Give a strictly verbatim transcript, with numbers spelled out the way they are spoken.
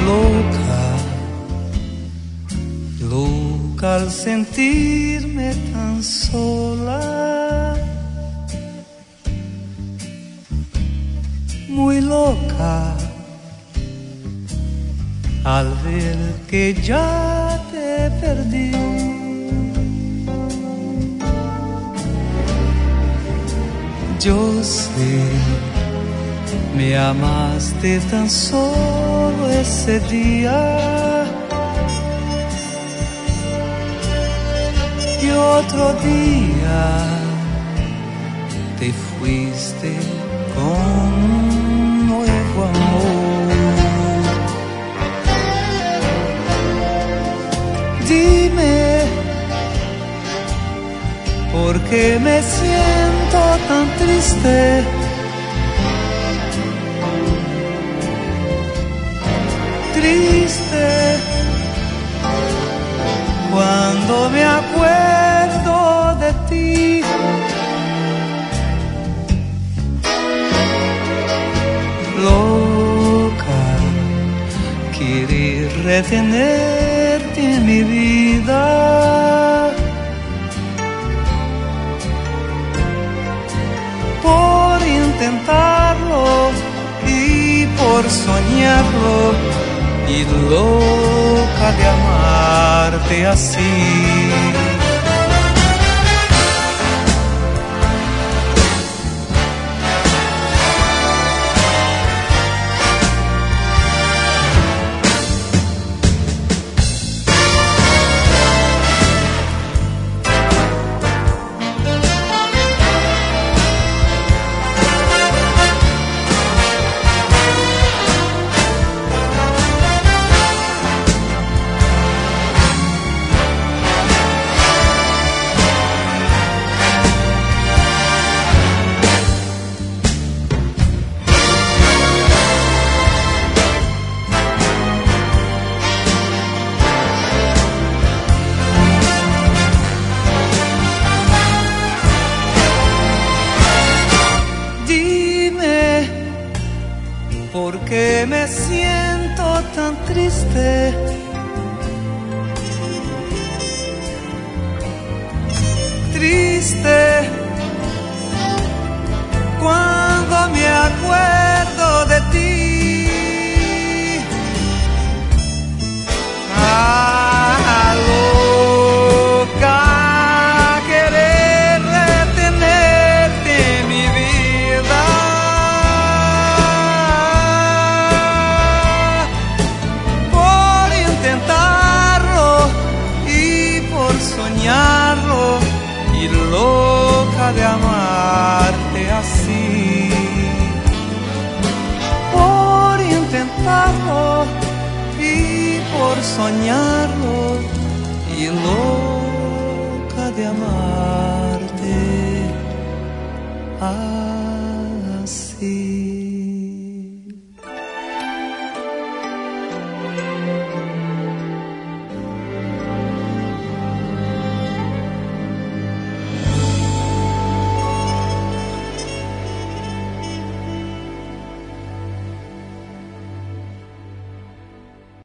loca, loca al sentirme tan sola, muy loca al ver que ya te perdí. Yo sé, me amaste tan solo ese día, y otro día te fuiste con un nuevo amor. Dime, ¿por qué me siento tan triste? Triste cuando me acuerdo de ti. Loca, querer retenerte en mi vida, por intentarlo y por soñarlo, y loca de amarte así. ¿Por qué me siento tan triste? Triste cuando me acuerdo de ti. Ah, loca, querer retenerte en mi vida, soñarlo, y loca de amarte así, por intentarlo y por soñarlo, y loca de amarte así.